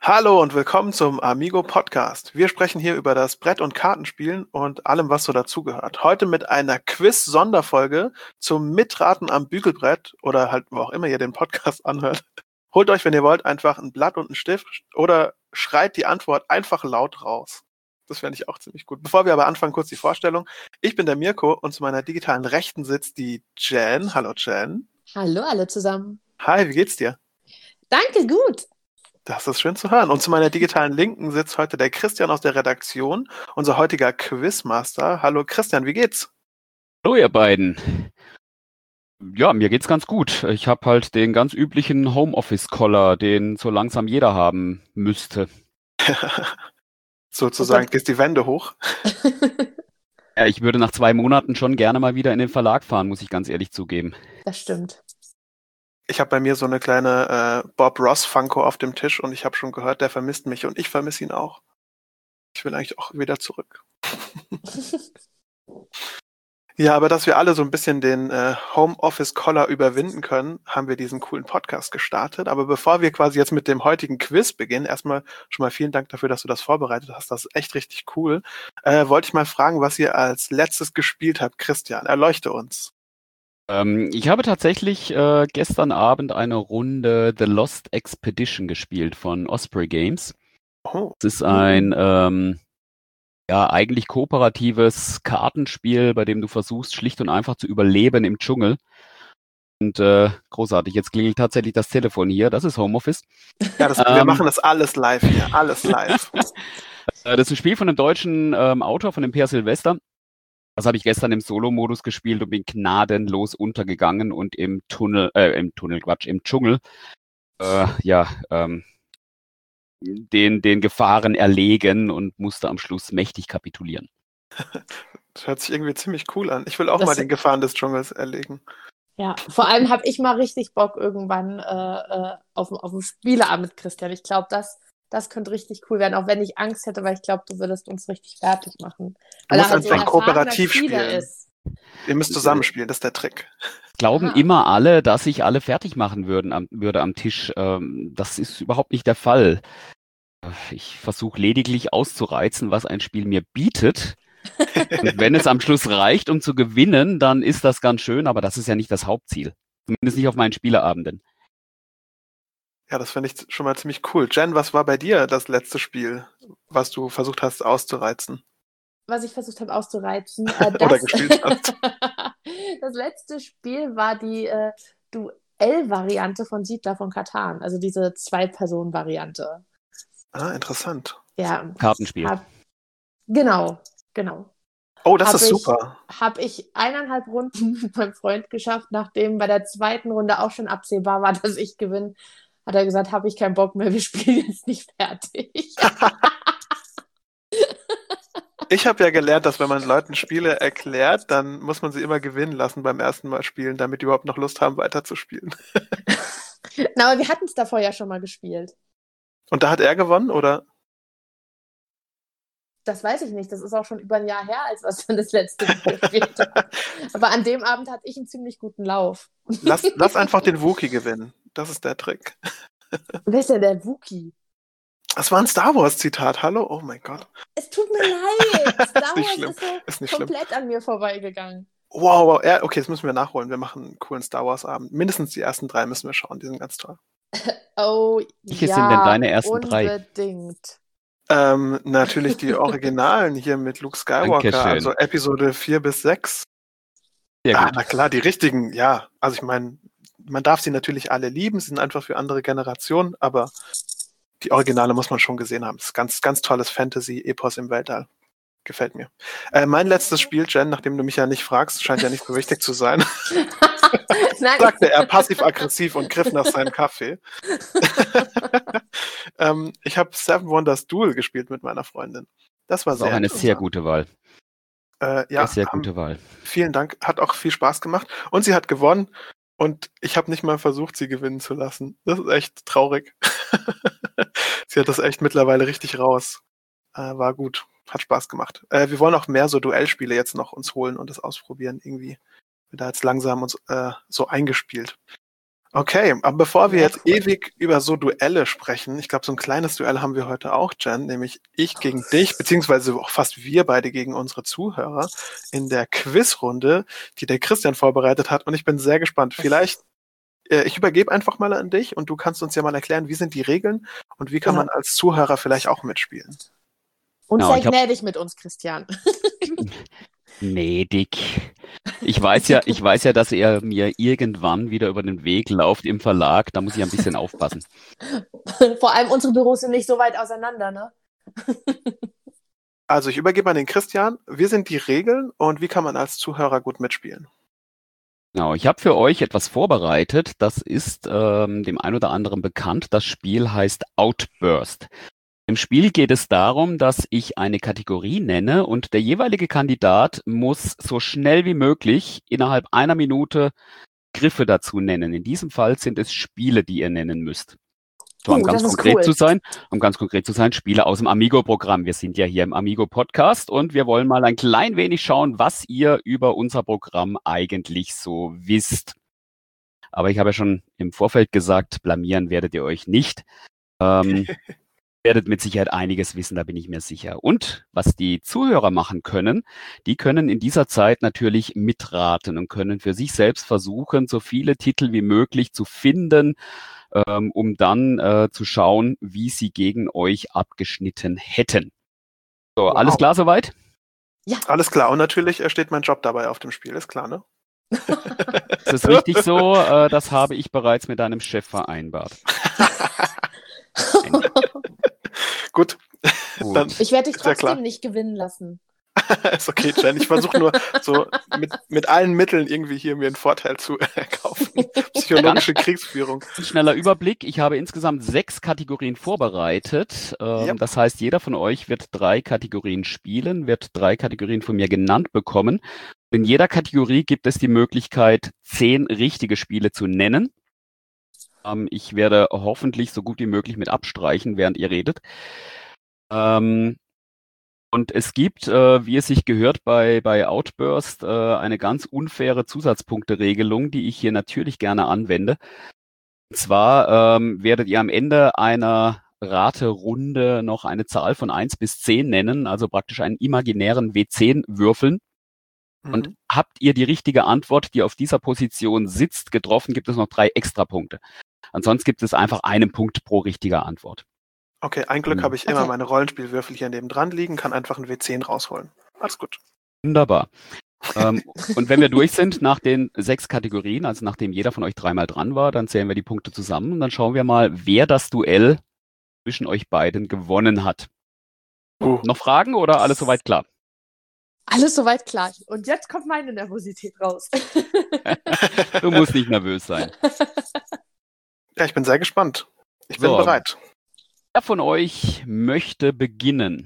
Hallo und willkommen zum Amigo Podcast. Wir sprechen hier über das Brett- und Kartenspielen und allem, was so dazugehört. Heute mit einer Quiz-Sonderfolge zum Mitraten am Bügelbrett oder halt, wo auch immer ihr den Podcast anhört. Holt euch, wenn ihr wollt, einfach ein Blatt und einen Stift oder schreit die Antwort einfach laut raus. Das fände ich auch ziemlich gut. Bevor wir aber anfangen, kurz die Vorstellung. Ich bin der Mirko und zu meiner digitalen Rechten sitzt die Jen. Hallo Jen. Hallo alle zusammen. Hi, wie geht's dir? Danke, gut. Das ist schön zu hören. Und zu meiner digitalen Linken sitzt heute der Christian aus der Redaktion, unser heutiger Quizmaster. Hallo Christian, wie geht's? Hallo ihr beiden. Ja, mir geht's ganz gut. Ich habe halt den ganz üblichen Homeoffice-Collar, den so langsam jeder haben müsste. Sozusagen, gehst die Wände hoch. Ja, ich würde nach 2 Monaten schon gerne mal wieder in den Verlag fahren, muss ich ganz ehrlich zugeben. Das stimmt. Ich habe bei mir so eine kleine Bob Ross Funko auf dem Tisch und ich habe schon gehört, der vermisst mich und ich vermisse ihn auch. Ich will eigentlich auch wieder zurück. Ja, aber dass wir alle so ein bisschen den Homeoffice-Collar überwinden können, haben wir diesen coolen Podcast gestartet. Aber bevor wir quasi jetzt mit dem heutigen Quiz beginnen, erstmal schon mal vielen Dank dafür, dass du das vorbereitet hast. Das ist echt richtig cool. Wollte ich mal fragen, was ihr als letztes gespielt habt. Christian, erleuchte uns. Ich habe tatsächlich gestern Abend eine Runde The Lost Expedition gespielt von Osprey Games. Oh. Das ist ein eigentlich kooperatives Kartenspiel, bei dem du versuchst, schlicht und einfach zu überleben im Dschungel. Und großartig, jetzt klingelt tatsächlich das Telefon hier, das ist Homeoffice. Ja, wir machen das alles live hier, alles live. Das ist ein Spiel von einem deutschen Autor, von dem Per Silvester. Das habe ich gestern im Solo-Modus gespielt und bin gnadenlos untergegangen und im Dschungel den Gefahren erlegen und musste am Schluss mächtig kapitulieren. Das hört sich irgendwie ziemlich cool an. Ich will auch mal den Gefahren des Dschungels erlegen. Ja, vor allem habe ich mal richtig Bock irgendwann auf einen Spieleabend mit Christian. Ich glaube, das könnte richtig cool werden, auch wenn ich Angst hätte, weil ich glaube, du würdest uns richtig fertig machen. Du musst halt so ein kooperativ spielen. Ihr müsst zusammenspielen, das ist der Trick. Glauben immer alle, dass ich alle fertig machen würde am Tisch. Das ist überhaupt nicht der Fall. Ich versuche lediglich auszureizen, was ein Spiel mir bietet. Und wenn es am Schluss reicht, um zu gewinnen, dann ist das ganz schön, aber das ist ja nicht das Hauptziel. Zumindest nicht auf meinen Spieleabenden. Ja, das finde ich schon mal ziemlich cool. Jen, was war bei dir das letzte Spiel, was du versucht hast auszureizen? Was ich versucht habe auszureizen. Oder gespielt hast. Das letzte Spiel war die Duell-Variante von Siedler von Catan. Also diese 2-Personen-Variante. Ah, interessant. Ja. Kartenspiel. Genau. Oh, das ist super. Habe ich 1,5 Runden mit meinem Freund geschafft, nachdem bei der zweiten Runde auch schon absehbar war, dass ich gewinne. Hat er gesagt, habe ich keinen Bock mehr, wir spielen jetzt nicht fertig. Ich habe ja gelernt, dass wenn man Leuten Spiele erklärt, dann muss man sie immer gewinnen lassen beim ersten Mal spielen, damit die überhaupt noch Lust haben, weiterzuspielen. Na, aber wir hatten es davor ja schon mal gespielt. Und da hat er gewonnen, oder? Das weiß ich nicht. Das ist auch schon über ein Jahr her, als was wir das letzte Mal gespielt haben. Aber an dem Abend hatte ich einen ziemlich guten Lauf. Lass einfach den Wookie gewinnen. Das ist der Trick. Wer ist denn der Wookie? Das war ein Star Wars Zitat, hallo? Oh mein Gott. Es tut mir leid. Star Wars ist nicht komplett schlimm. An mir vorbeigegangen. Wow. Ja, okay, das müssen wir nachholen. Wir machen einen coolen Star Wars Abend. Mindestens die ersten 3 müssen wir schauen. Die sind ganz toll. Oh, Welche sind denn deine ersten 3? Unbedingt. Natürlich die Originalen hier mit Luke Skywalker, Dankeschön. also Episode 4 bis 6. Sehr gut. Na klar, die richtigen, ja. Also ich meine, man darf sie natürlich alle lieben, sie sind einfach für andere Generationen, aber die Originale muss man schon gesehen haben. Das ist ganz, ganz tolles Fantasy-Epos im Weltall. Gefällt mir. Mein letztes Spiel, Jen, nachdem du mich ja nicht fragst, scheint ja nicht so wichtig zu sein. Nein, sagte er passiv-aggressiv und griff nach seinem Kaffee. Ich habe Seven Wonders Duel gespielt mit meiner Freundin. Das war Das ist auch eine sehr gute Wahl. Ja, sehr gute Wahl. Vielen Dank, hat auch viel Spaß gemacht. Und sie hat gewonnen und ich habe nicht mal versucht, sie gewinnen zu lassen. Das ist echt traurig. Sie hat das echt mittlerweile richtig raus. War gut, hat Spaß gemacht. Wir wollen auch mehr so Duellspiele jetzt noch uns holen und das ausprobieren irgendwie. Wir da jetzt langsam uns so eingespielt. Okay, aber bevor wir jetzt ewig über so Duelle sprechen, ich glaube, so ein kleines Duell haben wir heute auch, Jen, nämlich ich gegen dich, beziehungsweise auch fast wir beide gegen unsere Zuhörer in der Quizrunde, die der Christian vorbereitet hat. Und ich bin sehr gespannt. Vielleicht, ich übergebe einfach mal an dich und du kannst uns ja mal erklären, wie sind die Regeln und wie kann man als Zuhörer vielleicht auch mitspielen. Und Genau, sei gnädig mit uns, Christian. Nee, Dick. Ich weiß ja, dass er mir irgendwann wieder über den Weg läuft im Verlag. Da muss ich ein bisschen aufpassen. Vor allem unsere Büros sind nicht so weit auseinander, ne? Also ich übergebe an den Christian. Wie sind die Regeln und wie kann man als Zuhörer gut mitspielen? Genau, ich habe für euch etwas vorbereitet. Das ist dem einen oder anderen bekannt. Das Spiel heißt Outburst. Im Spiel geht es darum, dass ich eine Kategorie nenne und der jeweilige Kandidat muss so schnell wie möglich innerhalb einer Minute Griffe dazu nennen. In diesem Fall sind es Spiele, die ihr nennen müsst. So, um ganz konkret zu sein, Spiele aus dem Amigo-Programm. Wir sind ja hier im Amigo-Podcast und wir wollen mal ein klein wenig schauen, was ihr über unser Programm eigentlich so wisst. Aber ich habe ja schon im Vorfeld gesagt, blamieren werdet ihr euch nicht. Werdet mit Sicherheit einiges wissen, da bin ich mir sicher. Und was die Zuhörer machen können, die können in dieser Zeit natürlich mitraten und können für sich selbst versuchen, so viele Titel wie möglich zu finden, um dann zu schauen, wie sie gegen euch abgeschnitten hätten. So, Wow. Alles klar soweit? Ja. Alles klar. Und natürlich steht mein Job dabei auf dem Spiel, ist klar, ne? Das ist richtig so. Das habe ich bereits mit deinem Chef vereinbart. Gut. Dann ich werde dich trotzdem nicht gewinnen lassen. Ist okay, Jen. Ich versuche nur so mit allen Mitteln irgendwie hier mir einen Vorteil zu erkaufen. Psychologische Kriegsführung. Schneller Überblick. Ich habe insgesamt 6 Kategorien vorbereitet. Das heißt, jeder von euch wird 3 Kategorien spielen, wird 3 Kategorien von mir genannt bekommen. In jeder Kategorie gibt es die Möglichkeit, 10 richtige Spiele zu nennen. Ich werde hoffentlich so gut wie möglich mit abstreichen, während ihr redet. Und es gibt, wie es sich gehört bei Outburst, eine ganz unfaire Zusatzpunkteregelung, die ich hier natürlich gerne anwende. Und zwar werdet ihr am Ende einer Raterunde noch eine Zahl von 1 bis 10 nennen, also praktisch einen imaginären W10 würfeln. Und habt ihr die richtige Antwort, die auf dieser Position sitzt, getroffen, gibt es noch 3 Extrapunkte. Ansonsten gibt es einfach einen Punkt pro richtiger Antwort. Okay, ein Glück habe ich immer meine Rollenspielwürfel hier nebendran liegen, kann einfach einen W10 rausholen. Alles gut. Wunderbar. Und wenn wir durch sind nach den 6 Kategorien, also nachdem jeder von euch 3-mal dran war, dann zählen wir die Punkte zusammen und dann schauen wir mal, wer das Duell zwischen euch beiden gewonnen hat. Noch Fragen oder alles soweit klar? Alles soweit klar. Und jetzt kommt meine Nervosität raus. Du musst nicht nervös sein. Ja, ich bin sehr gespannt. Ich bin bereit. Wer von euch möchte beginnen?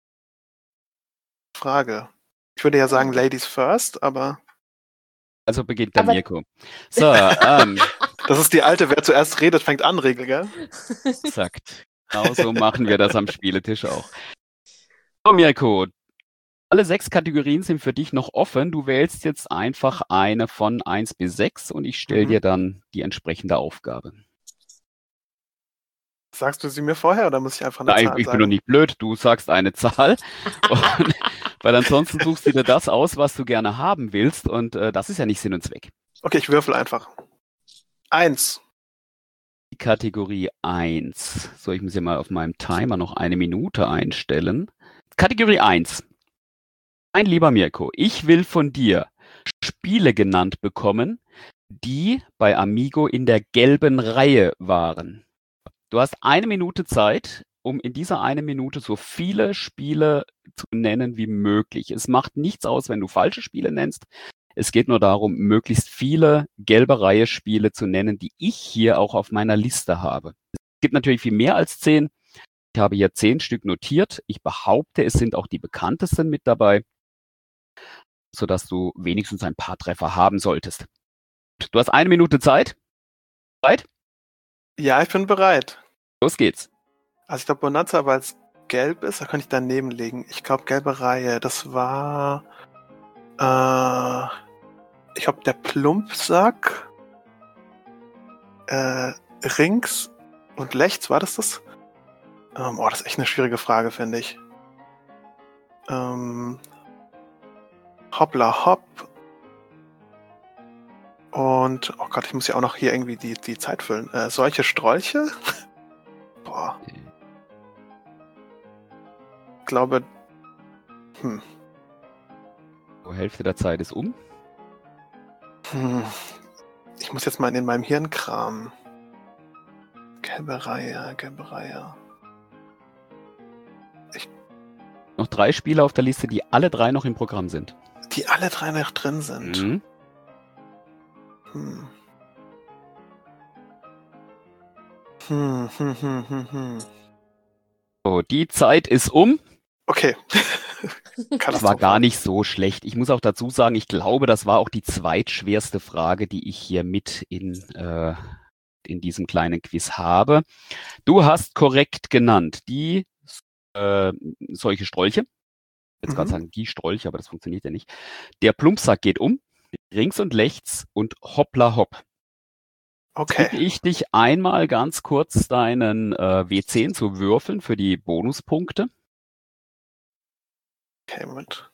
Frage. Ich würde ja sagen Ladies first, aber... Also beginnt der Mirko. So, das ist die alte, wer zuerst redet, fängt an, Regel, gell? Exakt. Genau so machen wir das am Spieletisch auch. So, Mirko, alle 6 Kategorien sind für dich noch offen. Du wählst jetzt einfach eine von 1 bis 6 und ich stelle dir dann die entsprechende Aufgabe. Sagst du sie mir vorher oder muss ich einfach eine Zahl sagen? Ich bin doch nicht blöd. Du sagst eine Zahl. Weil ansonsten suchst du dir das aus, was du gerne haben willst. Und das ist ja nicht Sinn und Zweck. Okay, ich würfel einfach. 1. Die Kategorie 1. So, ich muss hier mal auf meinem Timer noch 1 Minute einstellen. Kategorie 1. Mein lieber Mirko, ich will von dir Spiele genannt bekommen, die bei Amigo in der gelben Reihe waren. Du hast 1 Minute Zeit, um in dieser 1 Minute so viele Spiele zu nennen wie möglich. Es macht nichts aus, wenn du falsche Spiele nennst. Es geht nur darum, möglichst viele gelbe Reihe-Spiele zu nennen, die ich hier auch auf meiner Liste habe. Es gibt natürlich viel mehr als 10. Ich habe hier 10 Stück notiert. Ich behaupte, es sind auch die bekanntesten mit dabei, sodass du wenigstens ein paar Treffer haben solltest. Du hast 1 Minute Zeit. Bereit? Ja, ich bin bereit. Los geht's. Also ich glaube, Bonanza, weil es gelb ist, da könnte ich daneben legen. Ich glaube, gelbe Reihe, das war... ich glaube, der Plumpsack. Rings und Lechts, war das? Das ist echt eine schwierige Frage, finde ich. Hoppla Hopp. Und, oh Gott, ich muss ja auch noch hier irgendwie die Zeit füllen. Solche Strolche? Boah. Ich glaube, Hälfte der Zeit ist um. Ich muss jetzt mal in meinem Hirn kramen. Gelbe Reihe. Noch 3 Spieler auf der Liste, die alle 3 noch im Programm sind. Die alle 3 noch drin sind. Mhm. So, die Zeit ist um. Okay. Das war gar nicht so schlecht. Ich muss auch dazu sagen, ich glaube, das war auch die zweitschwerste Frage, die ich hier mit in diesem kleinen Quiz habe. Du hast korrekt genannt die solche Strolche. Ich will jetzt gerade sagen, die Strolche, aber das funktioniert ja nicht. Der Plumpsack geht um, Rings und Lechts und Hoppla Hopp. Okay. Bitte ich dich einmal ganz kurz deinen W10 zu würfeln für die Bonuspunkte. Okay, Moment.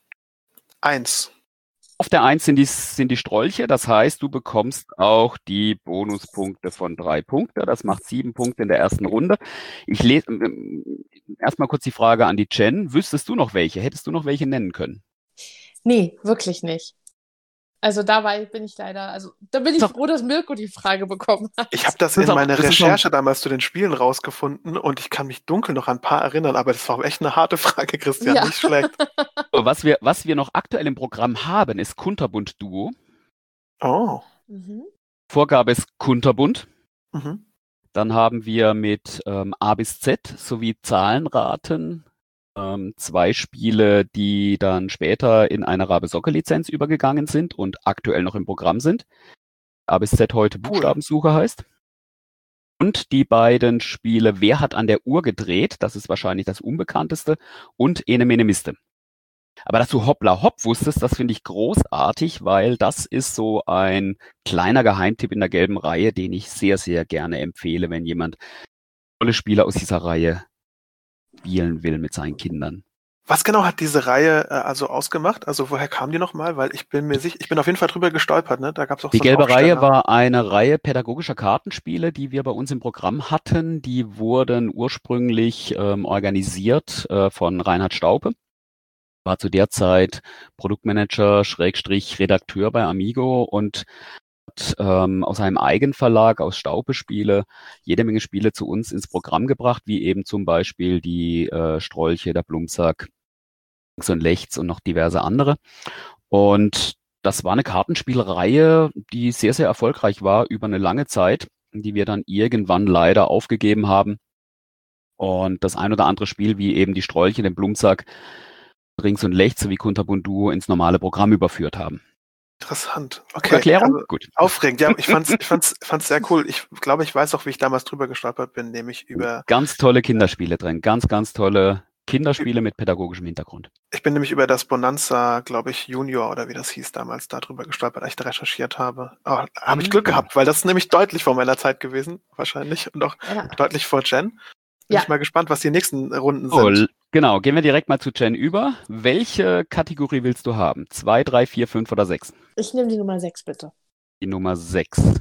1. Auf der 1 sind die Strolche, das heißt, du bekommst auch die Bonuspunkte von 3 Punkten. Das macht 7 Punkte in der ersten Runde. Ich lese erstmal kurz die Frage an die Jen. Wüsstest du noch welche? Hättest du noch welche nennen können? Nee, wirklich nicht. Also da bin ich froh, dass Mirko die Frage bekommen hat. Ich habe das in meiner Recherche damals zu den Spielen rausgefunden und ich kann mich dunkel noch an ein paar erinnern, aber das war echt eine harte Frage, Christian, Ja. nicht schlecht. So, was wir noch aktuell im Programm haben, ist Kunterbund Duo. Oh. Vorgabe ist Kunterbund. Mhm. Dann haben wir mit A bis Z sowie Zahlenraten 2 Spiele, die dann später in eine Rabe-Socke-Lizenz übergegangen sind und aktuell noch im Programm sind. A bis Z heute Buchstabensuche heißt. Und die beiden Spiele Wer hat an der Uhr gedreht? Das ist wahrscheinlich das unbekannteste. Und Ene Mene Miste. Aber dass du Hoppla Hopp wusstest, das finde ich großartig, weil das ist so ein kleiner Geheimtipp in der gelben Reihe, den ich sehr, sehr gerne empfehle, wenn jemand tolle Spiele aus dieser Reihe spielen will mit seinen Kindern. Was genau hat diese Reihe also ausgemacht? Also woher kam die nochmal? Weil ich bin mir sicher, ich bin auf jeden Fall drüber gestolpert, ne? Da gab's auch Die so einen gelbe Reihe Aufsteller. war eine Reihe pädagogischer Kartenspiele, die wir bei uns im Programm hatten. Die wurden ursprünglich organisiert von Reinhard Staupe. War zu der Zeit Produktmanager / Redakteur bei Amigo und hat aus einem Eigenverlag, aus Staupe Spiele, jede Menge Spiele zu uns ins Programm gebracht, wie eben zum Beispiel die Strolche, der Plumpsack, Links und Lechts und noch diverse andere. Und das war eine Kartenspielreihe, die sehr, sehr erfolgreich war über eine lange Zeit, die wir dann irgendwann leider aufgegeben haben. Und das ein oder andere Spiel, wie eben die Strolche, den Plumpsack, Rings und Lechts sowie Kunterbund Duo ins normale Programm überführt haben. Interessant. Okay. Erklärung? Also, Gut. aufregend. Ja, ich fand's sehr cool. Ich glaube, ich weiß auch, wie ich damals drüber gestolpert bin, nämlich über. Ganz tolle Kinderspiele drin. Ganz, ganz tolle Kinderspiele mit pädagogischem Hintergrund. Ich bin nämlich über das Bonanza, glaube ich, Junior oder wie das hieß damals, darüber gestolpert, als ich da recherchiert habe. Aber habe ich Glück gehabt, weil das ist nämlich deutlich vor meiner Zeit gewesen, wahrscheinlich. Und auch deutlich vor Jen. Bin ich mal gespannt, was die nächsten Runden sind. Genau, gehen wir direkt mal zu Jen über. Welche Kategorie willst du haben? 2, 3, 4, 5 oder 6? Ich nehme die Nummer 6, bitte. Die Nummer 6.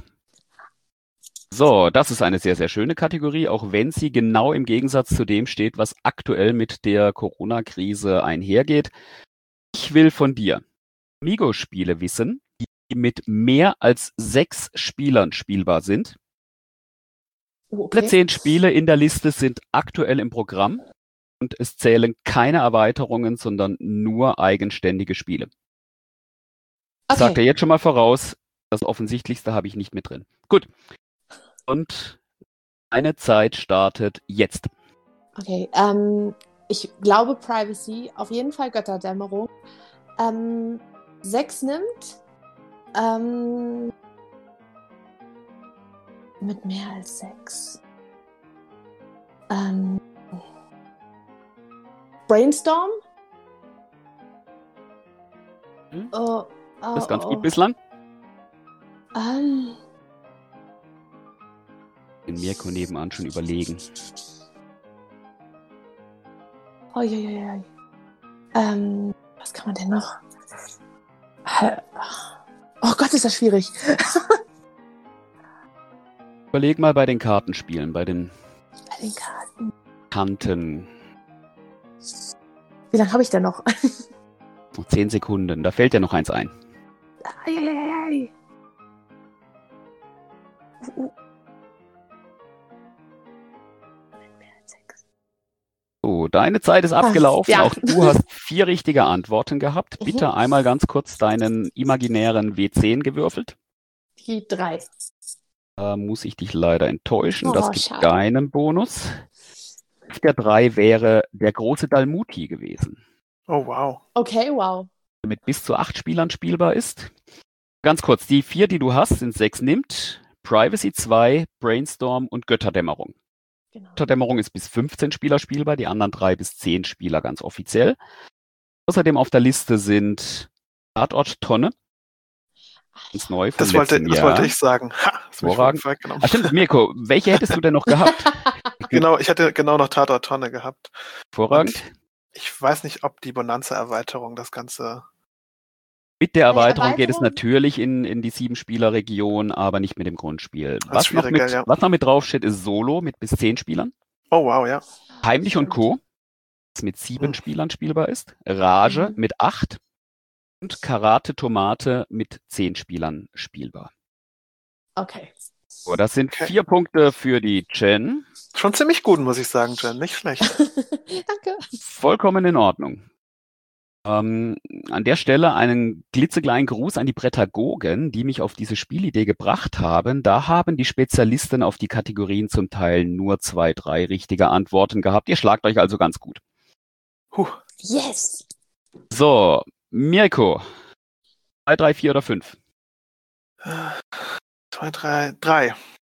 So, das ist eine sehr, sehr schöne Kategorie, auch wenn sie genau im Gegensatz zu dem steht, was aktuell mit der Corona-Krise einhergeht. Ich will von dir Amigo-Spiele wissen, die mit mehr als 6 Spielern spielbar sind. Okay. Alle 10 Spiele in der Liste sind aktuell im Programm und es zählen keine Erweiterungen, sondern nur eigenständige Spiele. Ich sage dir jetzt schon mal voraus, das Offensichtlichste habe ich nicht mit drin. Gut. Und eine Zeit startet jetzt. Okay, ich glaube Privacy, auf jeden Fall Götterdämmerung. 6 nimmt. Mit mehr als 6. Brainstorm? Das ist ganz gut bislang. Mirko nebenan schon überlegen. Oh, ja. Was kann man denn noch? Oh Gott, ist das schwierig. Überleg mal bei den Kartenspielen, bei den Bei den Karten. Kanten. Wie lange habe ich denn noch? Noch 10 Sekunden, da fällt dir noch eins ein. Ai. So, deine Zeit ist abgelaufen. Ja. Auch du hast 4 richtige Antworten gehabt. Bitte einmal ganz kurz deinen imaginären W10 gewürfelt. Die 3. Da muss ich dich leider enttäuschen. Das gibt Schade. keinen Bonus. Der 3 wäre der große Dalmuti gewesen, Oh, wow. Okay, wow. der mit bis zu 8 Spielern spielbar ist. Ganz kurz, die 4, die du hast, sind 6 Nimmt, Privacy 2, Brainstorm und Götterdämmerung. Genau. Götterdämmerung ist bis 15 Spieler spielbar, die anderen 3 bis 10 Spieler ganz offiziell. Außerdem auf der Liste sind Tatort Tonne. Ganz neu von Das wollte letztem ich sagen. Ha, das hab ich Hervorragend. vorweggenommen. Ah, stimmt, Mirko, welche hättest du denn noch gehabt? Genau, ich hatte genau noch Tatort Tonne gehabt. Hervorragend. Ich weiß nicht, ob die Bonanza-Erweiterung das Ganze... Mit der Erweiterung geht es Erweiterung? natürlich in die 7-Spieler-Region, aber nicht mit dem Grundspiel. Das ist schwieriger, ja. Was noch mit draufsteht, ist Solo mit bis 10 Spielern. Oh, wow, ja. Heimlich und Stimmt. Co., das mit 7 Spielern spielbar ist. Rage Mhm. mit 8. Und Karate Tomate mit 10 Spielern spielbar. Okay. So, das sind Okay. 4 Punkte für die Jen. Schon ziemlich gut, muss ich sagen, Jen. Nicht schlecht. Danke. Vollkommen in Ordnung. An der Stelle einen klitzekleinen Gruß an die Prädagogen, die mich auf diese Spielidee gebracht haben. Da haben die Spezialisten auf die Kategorien zum Teil nur 2, 3 richtige Antworten gehabt. Ihr schlagt euch also ganz gut. Yes. So, Mirko. 2, 3, 4 oder 5? 2, 3, 3.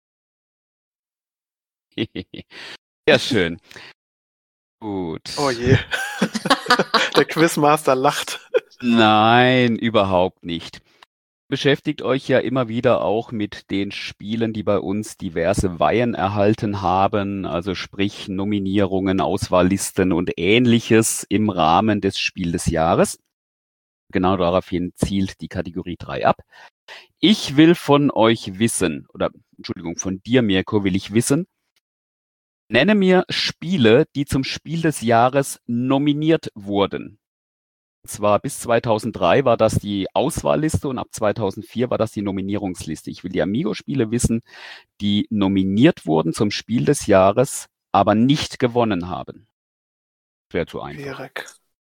Sehr schön. Gut. Oh je. Der Quizmaster lacht. Nein, überhaupt nicht. Beschäftigt euch ja immer wieder auch mit den Spielen, die bei uns diverse Weihen erhalten haben, also sprich Nominierungen, Auswahllisten und Ähnliches im Rahmen des Spiel des Jahres. Genau daraufhin zielt die Kategorie 3 ab. Ich will von euch wissen, oder Entschuldigung, von dir, Mirko, will ich wissen, nenne mir Spiele, die zum Spiel des Jahres nominiert wurden. Und zwar bis 2003 war das die Auswahlliste und ab 2004 war das die Nominierungsliste. Ich will die Amigo-Spiele wissen, die nominiert wurden zum Spiel des Jahres, aber nicht gewonnen haben. Wäre zu einfach. Schwierig.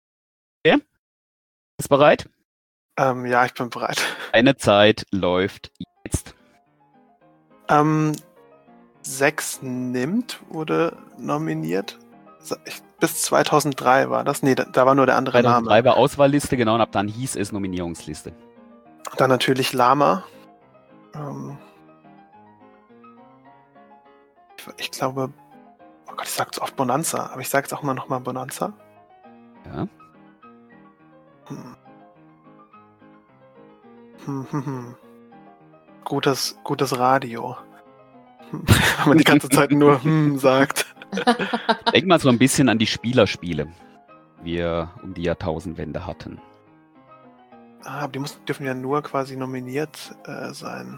Ist bereit? Ja, ich bin bereit. Eine Zeit läuft jetzt. 6 nimmt, wurde nominiert. Bis 2003 war das. Nee, da war nur der andere 2003 Name. war Auswahlliste, genau, und ab dann hieß es Nominierungsliste. Dann natürlich Lama. Ich glaube, oh Gott, ich sag so oft Bonanza, aber ich sage jetzt auch mal nochmal Bonanza. Ja. Gutes Radio. Wenn man die ganze Zeit nur sagt. Denk mal so ein bisschen an die Spielerspiele, die wir um die Jahrtausendwende hatten. Aber die dürfen ja nur quasi nominiert sein.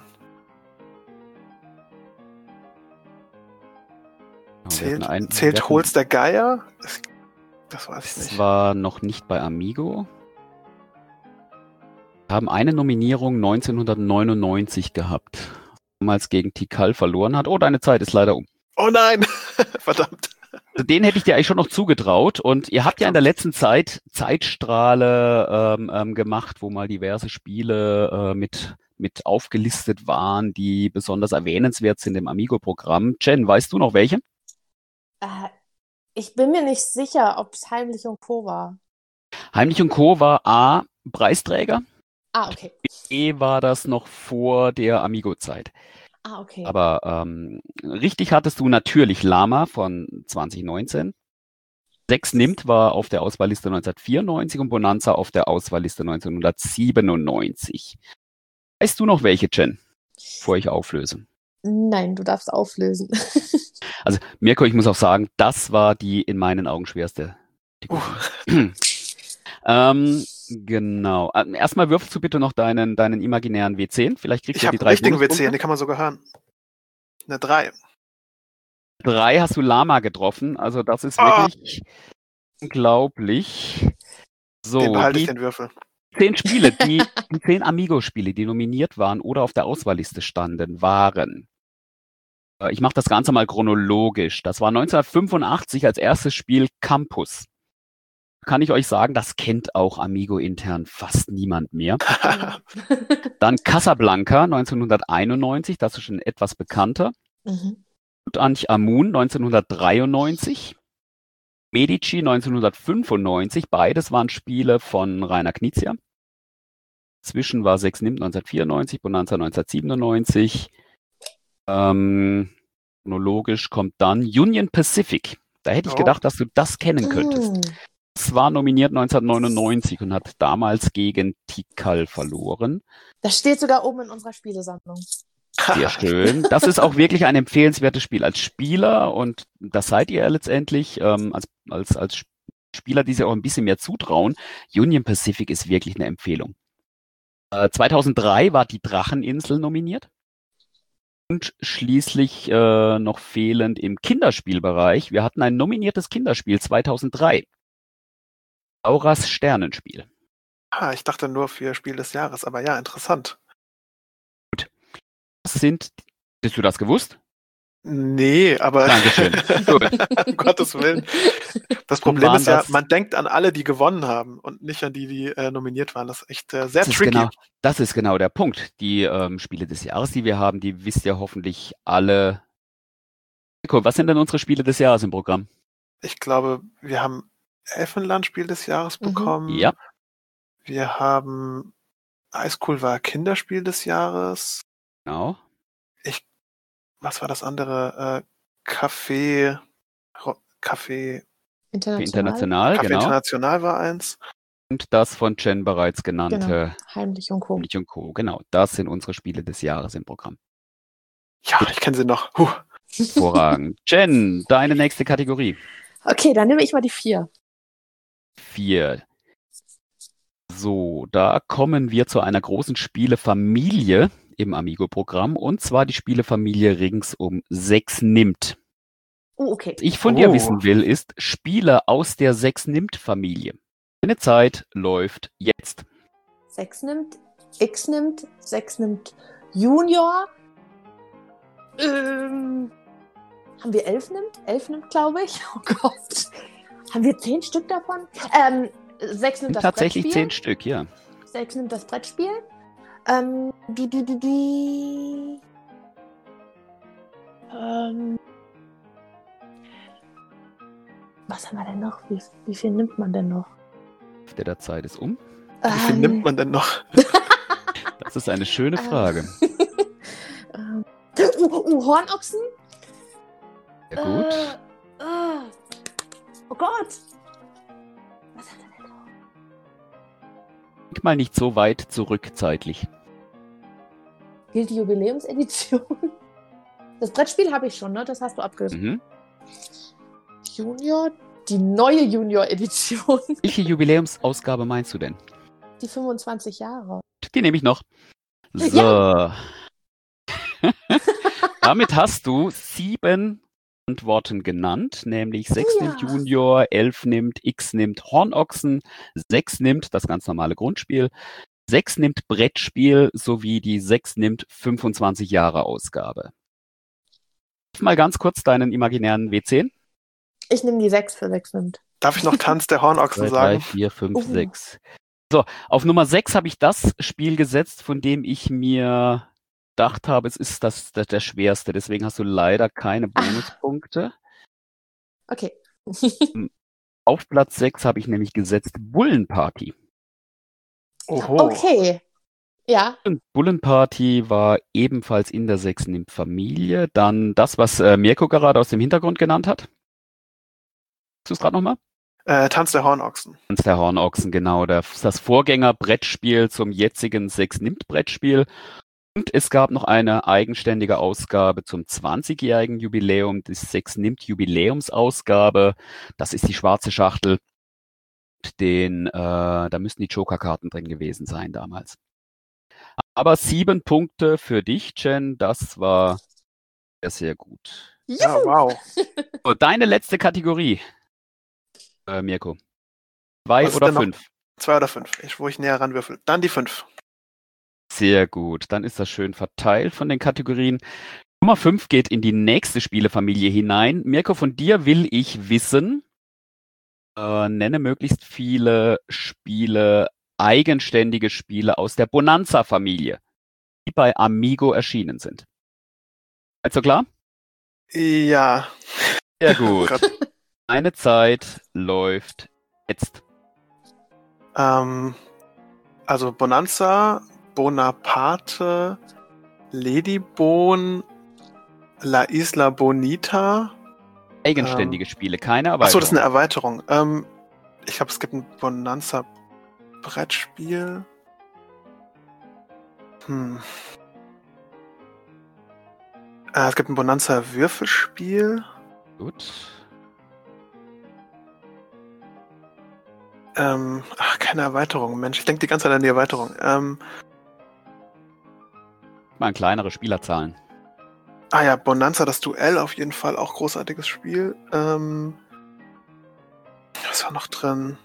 Zählt Holz der Geier? Das weiß ich nicht. Das war noch nicht bei Amigo. Wir haben eine Nominierung 1999 gehabt. Damals gegen Tikal verloren hat. Oh, deine Zeit ist leider um. Oh nein! Verdammt. Den hätte ich dir eigentlich schon noch zugetraut. Und ihr habt ja in der letzten Zeit Zeitstrahle gemacht, wo mal diverse Spiele mit aufgelistet waren, die besonders erwähnenswert sind im Amigo-Programm. Jen, weißt du noch welche? Ich bin mir nicht sicher, ob es Heimlich und Co. war. Heimlich und Co. war A, Preisträger. Okay. B war das noch vor der Amigo-Zeit. Okay. Aber richtig hattest du natürlich Lama von 2019. 6 nimmt war auf der Auswahlliste 1994 und Bonanza auf der Auswahlliste 1997. Weißt du noch welche, Jen, bevor ich auflöse? Nein, du darfst auflösen. Also, Mirko, ich muss auch sagen, das war die in meinen Augen schwerste. Genau. Erstmal würfelst du bitte noch deinen imaginären W10. Vielleicht kriegst Ich du habe die einen 3 richtigen Bonuspunkte. W10, den kann man sogar hören. Eine 3. 3 hast du Lama getroffen. Also das ist wirklich unglaublich. So, Den behalte ich, die den Würfel. 10 Spiele, die 10 Amigo-Spiele, die nominiert waren oder auf der Auswahlliste standen, waren. Ich mache das Ganze mal chronologisch. Das war 1985 als erstes Spiel Campus. Kann ich euch sagen, das kennt auch Amigo intern fast niemand mehr. Dann Casablanca 1991, das ist schon etwas bekannter. Tutanchamun 1993. Medici 1995, beides waren Spiele von Rainer Knizia. Zwischen war 6 nimmt 1994, Bonanza 1997. Chronologisch kommt dann Union Pacific. Da hätte ich gedacht, dass du das kennen könntest. Das war nominiert 1999 und hat damals gegen Tikal verloren. Das steht sogar oben in unserer Spielesammlung. Sehr schön. Das ist auch wirklich ein empfehlenswertes Spiel als Spieler und das seid ihr letztendlich als Spieler, die sich auch ein bisschen mehr zutrauen. Union Pacific ist wirklich eine Empfehlung. 2003 war die Dracheninsel nominiert. Und schließlich noch fehlend im Kinderspielbereich. Wir hatten ein nominiertes Kinderspiel 2003. Auras Sternenspiel. Ich dachte nur für Spiel des Jahres, aber ja, interessant. Gut. Hättest du das gewusst? Nee, aber Dankeschön. um Gottes Willen. Das Problem ist ja, man denkt an alle, die gewonnen haben und nicht an die nominiert waren. Das ist echt sehr tricky. Das ist genau der Punkt. Die Spiele des Jahres, die wir haben, die wisst ihr hoffentlich alle. Was sind denn unsere Spiele des Jahres im Programm? Ich glaube, wir haben Elfenland-Spiel des Jahres bekommen. Ja. Wir haben Highschool war Kinderspiel des Jahres. Genau. Was war das andere? Café International. Genau. International war eins. Und das von Jen bereits genannte Genau. Heimlich und Co. Genau, das sind unsere Spiele des Jahres im Programm. Ja, ich kenne sie noch. Hervorragend. Jen, deine nächste Kategorie. Okay, dann nehme ich mal die 4. 4. So, da kommen wir zu einer großen Spielefamilie im Amigo-Programm, und zwar die Spielefamilie ringsum 6 nimmt. Okay. Was ich von dir wissen will, ist Spiele aus der 6 nimmt Familie. Deine Zeit läuft jetzt. 6 nimmt, X nimmt, 6 nimmt Junior. Haben wir 11 nimmt? 11 nimmt, glaube ich. Oh Gott. Haben wir 10 Stück davon? 6 nimmt das tatsächlich Brettspiel. 10 Stück, ja. 6 nimmt das Brettspiel. Was haben wir denn noch? Wie viel nimmt man denn noch? Der Zeit ist um. Wie viel nimmt man denn noch? Das ist eine schöne Frage. Hornochsen? Sehr gut. Oh Gott! Was hat er denn noch? Denk mal nicht so weit zurück zeitlich. Gilt die Jubiläumsedition? Das Brettspiel habe ich schon, ne? Das hast du abgelöst. Junior? Die neue Junior-Edition. Welche Jubiläumsausgabe meinst du denn? Die 25 Jahre. Die nehme ich noch. So. Ja. Damit hast du 7 Antworten genannt, nämlich 6 nimmt Junior, 11 nimmt, X nimmt Hornochsen, 6 nimmt das ganz normale Grundspiel, 6 nimmt Brettspiel sowie die 6 nimmt 25 Jahre Ausgabe. Mal ganz kurz deinen imaginären W10. Ich nehme die 6 für 6 nimmt. Darf ich noch Tanz der Hornochsen 2, sagen? 3, 4, 5, 6. So, auf Nummer 6 habe ich das Spiel gesetzt, von dem ich mir gedacht habe, es ist der schwerste. Deswegen hast du leider keine Bonuspunkte. Okay. Auf Platz 6 habe ich nämlich gesetzt Bullenparty. Oho. Okay. Ja. Und Bullenparty war ebenfalls in der 6 nimmt Familie. Dann das, was Mirko gerade aus dem Hintergrund genannt hat. Hast du es gerade nochmal? Tanz der Hornochsen. Tanz der Hornochsen, genau. Das Vorgänger-Brettspiel zum jetzigen 6 nimmt Brettspiel. Und es gab noch eine eigenständige Ausgabe zum 20-jährigen Jubiläum. Die 6 nimmt Jubiläumsausgabe. Das ist die schwarze Schachtel. Da müssten die Joker-Karten drin gewesen sein damals. Aber 7 Punkte für dich, Jen. Das war sehr, sehr gut. Ja, wow. So, deine letzte Kategorie, Mirko. 2 Was ist oder denn noch? 5? 2 oder 5, wo ich näher ranwürfel. Dann die 5. Sehr gut. Dann ist das schön verteilt von den Kategorien. Nummer 5 geht in die nächste Spielefamilie hinein. Mirko, von dir will ich wissen, nenne möglichst viele Spiele, eigenständige Spiele aus der Bonanza-Familie, die bei Amigo erschienen sind. Also klar? Ja. Sehr Oh gut. Gott. Eine Zeit läuft jetzt. Also Bonanza, Bonaparte, Ladybone, La Isla Bonita. Eigenständige Spiele, keine Erweiterung. Achso, das ist eine Erweiterung. Ich glaube, es gibt ein Bonanza-Brettspiel. Es gibt ein Bonanza-Würfelspiel. Gut. Keine Erweiterung, Mensch. Ich denke die ganze Zeit an die Erweiterung. Mal kleinere Spielerzahlen. Ja, Bonanza, das Duell auf jeden Fall, auch großartiges Spiel. Was war noch drin?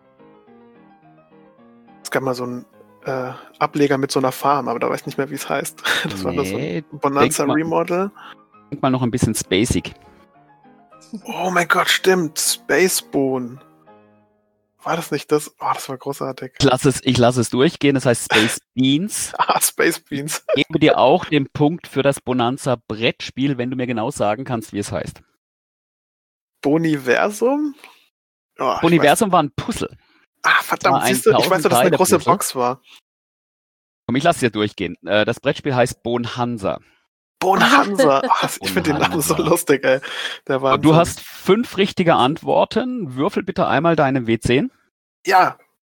Es gab mal so einen Ableger mit so einer Farm, aber da weiß ich nicht mehr, wie es heißt. Das war nur so ein Bonanza Remodel. Denk mal noch ein bisschen spacig. Oh mein Gott, stimmt. Spacebone. War das nicht das? Oh, das war großartig. Ich lasse es durchgehen, das heißt Space Beans. Space Beans. Ich gebe dir auch den Punkt für das Bonanza-Brettspiel, wenn du mir genau sagen kannst, wie es heißt. Boniversum? Boniversum war ein Puzzle. Verdammt, siehst du, ich weiß, dass das eine große Box war. Komm, ich lasse dir durchgehen. Das Brettspiel heißt Bonhanza. Bonhanza. Ich finde den Namen so lustig, ey. Der Wahnsinn. Du hast 5 richtige Antworten. Würfel bitte einmal deine W10. Ja.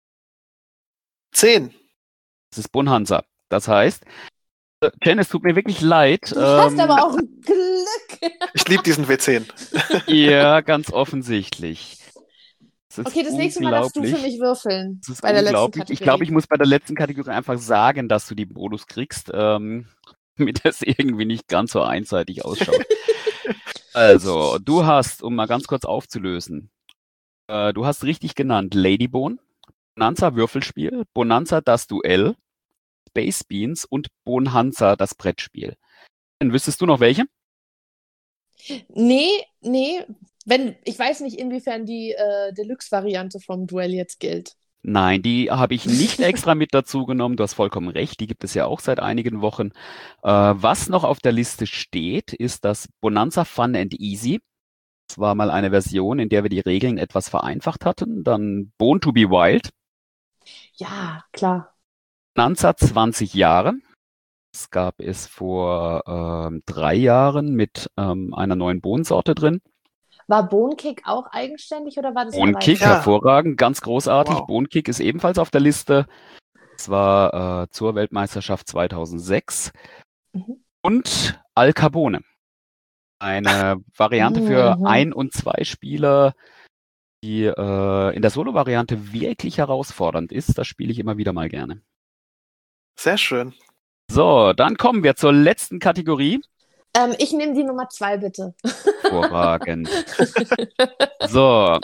10. Das ist Bonhanza. Das heißt, Jen, es tut mir wirklich leid. Du hast aber auch ein Glück. Ich liebe diesen W10. Ja, ganz offensichtlich. Okay, das nächste Mal darfst du für mich würfeln. Das ist bei der letzten unglaublich. Kategorie. Ich glaube, ich muss bei der letzten Kategorie einfach sagen, dass du die Bonus kriegst, damit das irgendwie nicht ganz so einseitig ausschaut. Also, du hast, um mal ganz kurz aufzulösen, du hast richtig genannt Ladybone, Bonanza Würfelspiel, Bonanza das Duell, Space Beans und Bonhanza das Brettspiel. Dann wüsstest du noch welche? Nee. Ich weiß nicht, inwiefern die Deluxe-Variante vom Duell jetzt gilt. Nein, die habe ich nicht extra mit dazu genommen. Du hast vollkommen recht, die gibt es ja auch seit einigen Wochen. Was noch auf der Liste steht, ist das Bonanza Fun and Easy. Das war mal eine Version, in der wir die Regeln etwas vereinfacht hatten. Dann Born to be Wild. Ja, klar. Bonanza 20 Jahre. Das gab es vor 3 Jahren mit einer neuen Bohnensorte drin. War Bohnenkick auch eigenständig oder war das Bohnenkick, hervorragend, ganz großartig. Wow. Bohnenkick ist ebenfalls auf der Liste. Das war zur Weltmeisterschaft 2006. Und Al Capone. Eine Variante für 1 und 2 Spieler, die in der Solo-Variante wirklich herausfordernd ist. Das spiele ich immer wieder mal gerne. Sehr schön. So, dann kommen wir zur letzten Kategorie. Ich nehme die Nummer 2, bitte. Hervorragend. So.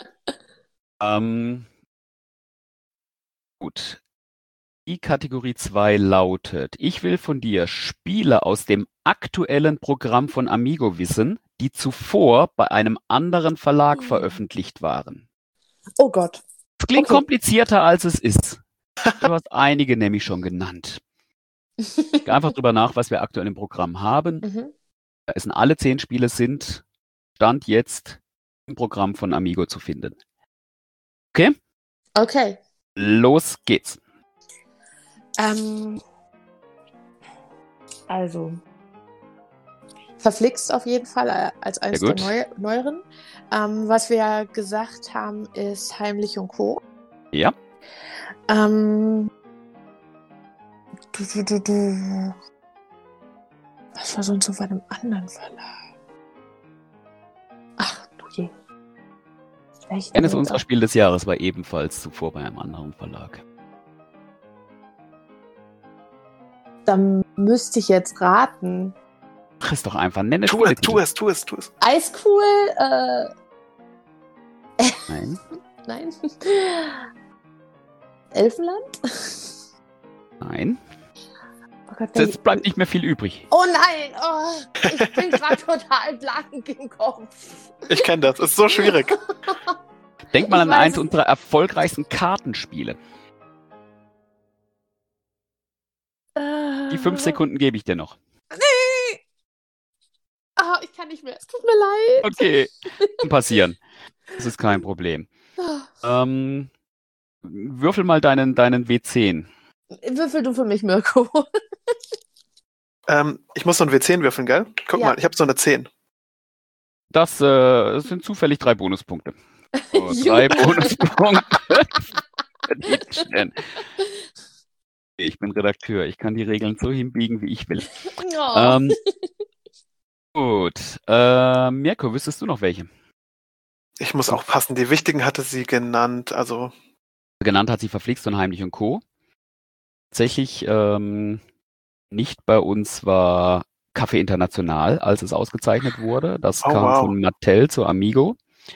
Gut. Die Kategorie 2 lautet: Ich will von dir Spiele aus dem aktuellen Programm von Amigo wissen, die zuvor bei einem anderen Verlag veröffentlicht waren. Oh Gott. Das klingt komplizierter, als es ist. Du hast einige nämlich schon genannt. Geh einfach drüber nach, was wir aktuell im Programm haben. Da sind alle 10 Spiele sind Stand jetzt im Programm von Amigo zu finden. Okay? Okay. Los geht's. Also, verflixt auf jeden Fall als eines der neueren. Was wir ja gesagt haben, ist Heimlich und Co. Ja. Was war sonst so bei einem anderen Verlag? Ach, du je. Eines unserer Spiel des Jahres war ebenfalls zuvor bei einem anderen Verlag. Dann müsste ich jetzt raten. Mach es doch einfach, nenne Tu es. Eiscool, Nein. nein. Elfenland? Nein. Oh Gott, Jetzt bleibt nicht mehr viel übrig. oh nein, ich bin gerade total blank im Kopf. Ich kenne das, ist so schwierig. Denk mal Ich an weiß eins es. unserer erfolgreichsten Kartenspiele. Die 5 Sekunden gebe ich dir noch. Nee. Ich kann nicht mehr. Es tut mir leid. Okay, kann passieren. Das ist kein Problem. Würfel mal deinen W10. Würfel du für mich, Mirko. Ich muss so ein W10 würfeln, gell? Guck Ja. mal, ich habe so eine 10. Das sind zufällig 3 Bonuspunkte. So, 3 Juhu. Bonuspunkte. für die Jen. Ich bin Redakteur. Ich kann die Regeln so hinbiegen, wie ich will. Oh. Gut. Mirko, wüsstest du noch welche? Ich muss auch passen, die wichtigen hatte sie genannt, also Genannt hat sie Verflixt und Heimlich und Co. Tatsächlich nicht bei uns war Café International, als es ausgezeichnet wurde. Das Oh, kam wow. von Mattel zu Amigo.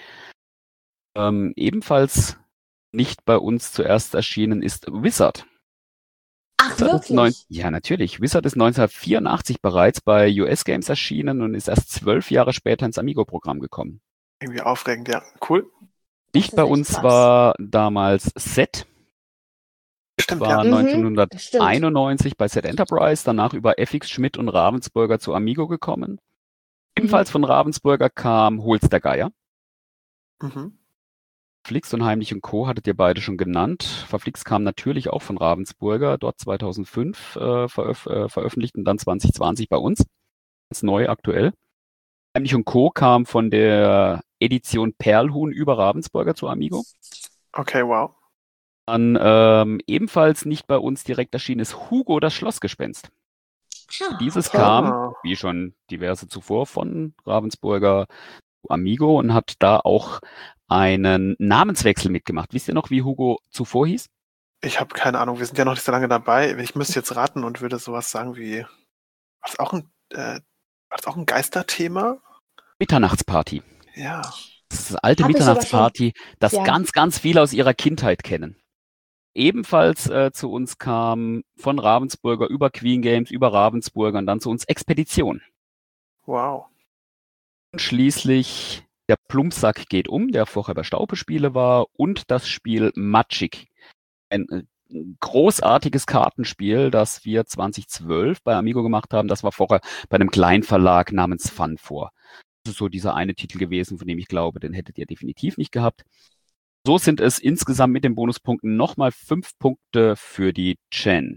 Ebenfalls nicht bei uns zuerst erschienen ist Wizard. Ach, wirklich? Ja, natürlich. Wizard ist 1984 bereits bei US Games erschienen und ist erst 12 Jahre später ins Amigo-Programm gekommen. irgendwie aufregend, ja. Cool. Nicht ist bei echt uns krass. war damals Set. Stimmt, War ja. 1991 bei Set Enterprise, danach über FX Schmidt und Ravensburger zu Amigo gekommen. Ebenfalls von Ravensburger kam Hol's der Geier. Mhm. Verflixt und Heimlich und Co. hattet ihr beide schon genannt. Verflixt kam natürlich auch von Ravensburger, dort 2005 veröffentlicht und dann 2020 bei uns. Ganz neu, aktuell. Heimlich und Co. kam von der Edition Perlhuhn über Ravensburger zu Amigo. Okay, wow. Dann ebenfalls nicht bei uns direkt erschienen ist Hugo, das Schlossgespenst. Dieses okay. kam, wie schon diverse zuvor, von Ravensburger zu Amigo und hat da auch einen Namenswechsel mitgemacht. Wisst ihr noch, wie Hugo zuvor hieß? Ich habe keine Ahnung, wir sind ja noch nicht so lange dabei. Ich müsste jetzt raten und würde sowas sagen wie, war das auch ein Geisterthema? Mitternachtsparty. Ja. Das ist das alte Hab ich sogar Mitternachtsparty, das ja. ganz, ganz viele aus ihrer Kindheit kennen. Ebenfalls zu uns kam von Ravensburger über Queen Games, über Ravensburger und dann zu uns Expedition. Wow. Und schließlich der Plumpsack geht um, der vorher bei Staupe-Spiele war, und das Spiel Magic. Ein großartiges Kartenspiel, das wir 2012 bei Amigo gemacht haben. Das war vorher bei einem Kleinverlag namens Fun vor. Das ist so dieser eine Titel gewesen, von dem ich glaube, den hättet ihr definitiv nicht gehabt. So sind es insgesamt mit den Bonuspunkten nochmal 5 Punkte für die Jen.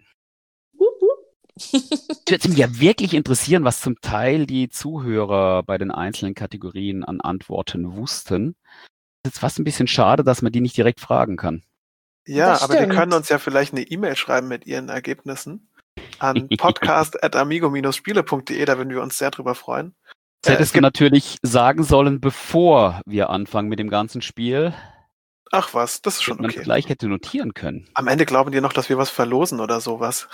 Würde mich ja wirklich interessieren, was zum Teil die Zuhörer bei den einzelnen Kategorien an Antworten wussten. Es ist fast ein bisschen schade, dass man die nicht direkt fragen kann. Ja, Das aber die stimmt. können uns ja vielleicht eine E-Mail schreiben mit ihren Ergebnissen an podcast@amigo-spiele.de, da würden wir uns sehr drüber freuen. Das hättest du natürlich sagen sollen, bevor wir anfangen mit dem ganzen Spiel. Ach was, das ist schon Man okay. vielleicht hätte notieren können. Am Ende glauben die noch, dass wir was verlosen oder sowas.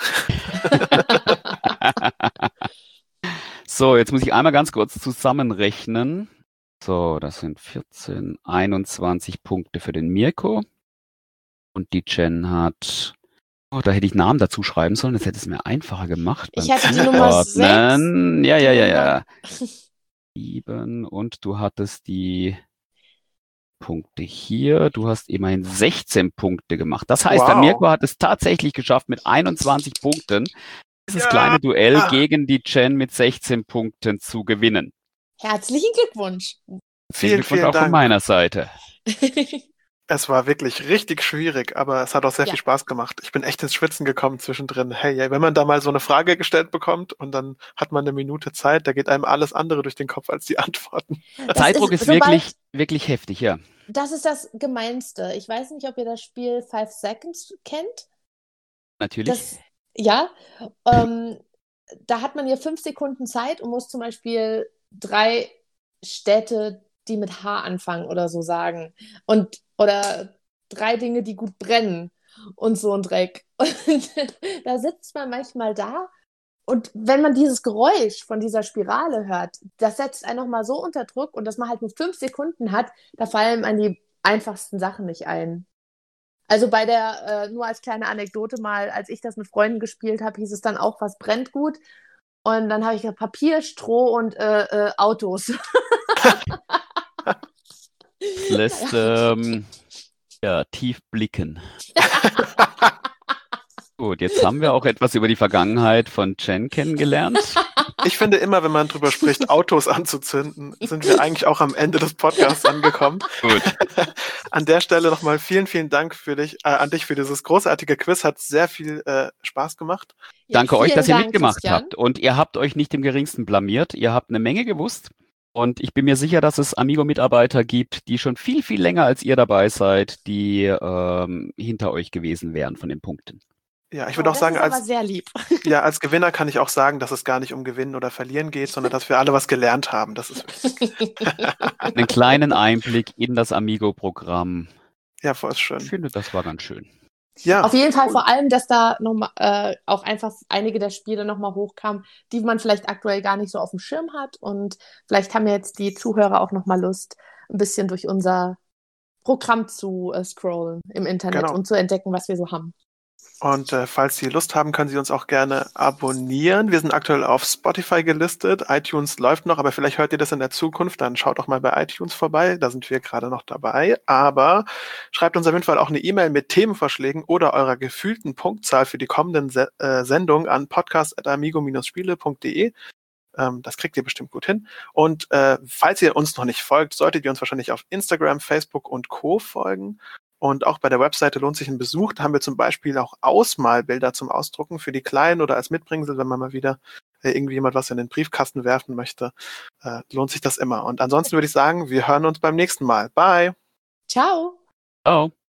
So, jetzt muss ich einmal ganz kurz zusammenrechnen. So, das sind 14, 21 Punkte für den Mirko. Und die Jen hat... Oh, da hätte ich Namen dazu schreiben sollen. Das hätte es mir einfacher gemacht. Ich beim hatte die Nummer Zuordnen. 6. Ja. 7 und du hattest die Punkte hier. Du hast immerhin 16 Punkte gemacht. Das heißt, der Wow. Mirko hat es tatsächlich geschafft, mit 21 Punkten dieses Ja. kleine Duell gegen die Jen mit 16 Punkten zu gewinnen. Herzlichen Glückwunsch. Vielen Glückwunsch auch von Dank. meiner Seite. Es war wirklich richtig schwierig, aber es hat auch sehr Ja. viel Spaß gemacht. Ich bin echt ins Schwitzen gekommen zwischendrin. Hey, wenn man da mal so eine Frage gestellt bekommt und dann hat man eine Minute Zeit, da geht einem alles andere durch den Kopf als die Antworten. Das Zeitdruck ist sobald- wirklich heftig, ja. Das ist das Gemeinste. Ich weiß nicht, ob ihr das Spiel 5 Seconds kennt. Natürlich. Das, ja, da hat man ja 5 Sekunden Zeit und muss zum Beispiel 3 Städte, die mit H anfangen oder so sagen. Oder 3 Dinge, die gut brennen und so ein Dreck. Und da sitzt man manchmal da und wenn man dieses Geräusch von dieser Spirale hört, das setzt einen nochmal so unter Druck und dass man halt nur 5 Sekunden hat, da fallen einem die einfachsten Sachen nicht ein. Also nur als kleine Anekdote mal, als ich das mit Freunden gespielt habe, hieß es dann auch, was brennt gut. Und dann habe ich gesagt, Papier, Stroh und Autos. Das lässt tief blicken. Gut, jetzt haben wir auch etwas über die Vergangenheit von Jen kennengelernt. Ich finde immer, wenn man drüber spricht, Autos anzuzünden, sind wir eigentlich auch am Ende des Podcasts angekommen. Gut. An der Stelle nochmal vielen, vielen Dank an dich für dieses großartige Quiz. Hat sehr viel Spaß gemacht. Ja, Danke euch, dass ihr Dank, mitgemacht Christian. habt. Und ihr habt euch nicht im geringsten blamiert. Ihr habt eine Menge gewusst. Und ich bin mir sicher, dass es Amigo-Mitarbeiter gibt, die schon viel, viel länger als ihr dabei seid, die hinter euch gewesen wären von den Punkten. Ja, ich würde auch sagen, das ist aber sehr lieb. Ja, als Gewinner kann ich auch sagen, dass es gar nicht um Gewinnen oder Verlieren geht, sondern dass wir alle was gelernt haben. Das ist wichtig. Einen kleinen Einblick in das Amigo-Programm. Ja, voll schön. Ich finde, das war ganz schön. Ja. Auf jeden Fall vor allem, dass da nochmal auch einfach einige der Spiele nochmal hochkamen, die man vielleicht aktuell gar nicht so auf dem Schirm hat. Und vielleicht haben jetzt die Zuhörer auch nochmal Lust, ein bisschen durch unser Programm zu scrollen im Internet und zu entdecken, was wir so haben. Und falls Sie Lust haben, können Sie uns auch gerne abonnieren. Wir sind aktuell auf Spotify gelistet. iTunes läuft noch, aber vielleicht hört ihr das in der Zukunft. Dann schaut doch mal bei iTunes vorbei. Da sind wir gerade noch dabei. Aber schreibt uns auf jeden Fall auch eine E-Mail mit Themenvorschlägen oder eurer gefühlten Punktzahl für die kommenden Sendungen an podcast@amigo-spiele.de. Das kriegt ihr bestimmt gut hin. Und falls ihr uns noch nicht folgt, solltet ihr uns wahrscheinlich auf Instagram, Facebook und Co. folgen. Und auch bei der Webseite lohnt sich ein Besuch. Da haben wir zum Beispiel auch Ausmalbilder zum Ausdrucken für die Kleinen oder als Mitbringsel, wenn man mal wieder irgendwie jemand was in den Briefkasten werfen möchte. Lohnt sich das immer. Und ansonsten würde ich sagen, wir hören uns beim nächsten Mal. Bye. Ciao. Ciao.